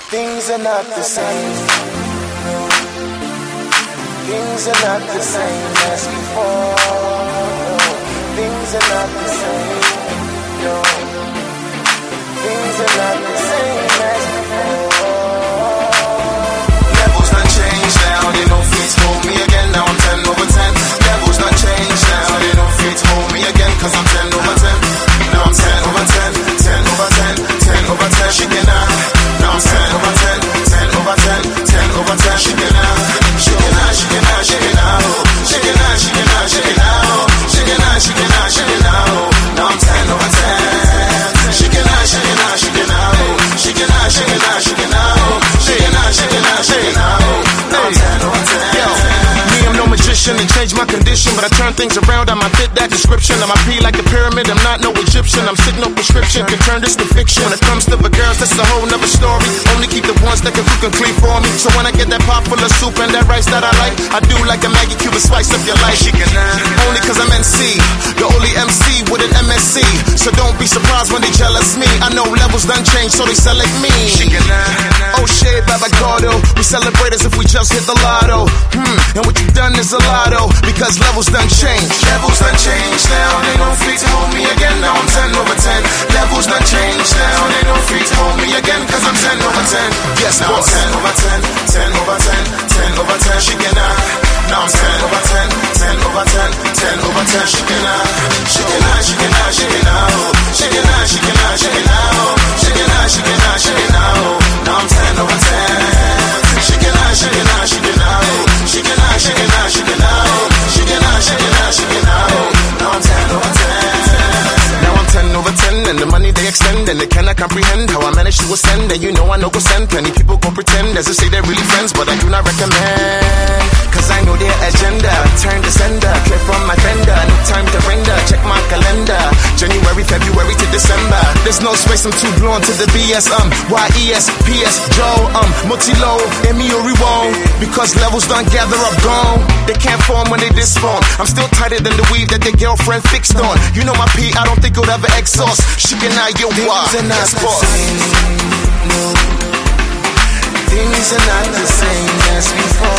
Things are not the same. Things are not the same as before. Things are not the same. No. Things are not the same as before. Levels done changed now. They no fit to hold me again. Now I'm 10 over 10. Levels done changed now. They no fit to hold me again. Cause I'm 10 over 10. Now I'm 10 over 10. 10 over 10. 10 over 10. She can now I'm 10 over 10, 10 over 10, 10 over 10. She can now, she can now, she can now, she can now, she can now, she can now, she can now, she can now, she can now, she can now. Now I'm 10 over 10. She can now, she can now, she can now, she can now, she can now, she can now, she can now, she can now, she can now. Now I'm 10 over 10. Yo, me, I'm no magician and change my condition, but I turn things around. I might fit that description. I'm a P like the pyramid. I'm not no Egyptian. I'm sick, no prescription. Can turn this to fiction. When it comes to the girls, that's a whole nother story. Only keep the ones that can cook and clean for me. So when I get that pot full of soup and that rice that I like, I do like a Maggie Cuban spice up your life. Only cause I'm NC, the only MC with an MSC. So don't be surprised when they jealous me. I know levels done change, so they select me. Oh shit, Baba Gordo. We celebrate as if we just hit the lotto. And what you done is a lotto, because levels done change. Levels done change now, they don't free to hold me again. Now I'm 10 over 10. Levels done change now, they don't free to hold me again. Cause I'm 10 over 10. Yes, now I'm 10 over 10. 10 over 10. 10 over 10. She can now I'm 10 over 10. 10 over 10. 10 over 10. She can she can she can she can she can she can she can she can she can she can now I'm 10 over 10. She can she can she can she can she can she can she can she can now I'm 10 over 10. Now I'm 10 over 10 and the money they extend and they cannot comprehend how I managed to ascend. And you know I know go send plenty people go pretend as if say they're really friends, but I do not recommend. Cause I know their agenda. Turn the sender, clear from my fender. No time to render, check my calendar. January, February to December. There's no space, I'm too blown to the BS. YES, PS, Joe, Motilo, Emiori won't. Because levels don't gather up gone. They can't form when they disform. I'm still tighter than the weave that their girlfriend fixed on. You know my P, I don't think it'll ever exhaust. She can now yo why. Yes, boss. No. Things are not the same as before.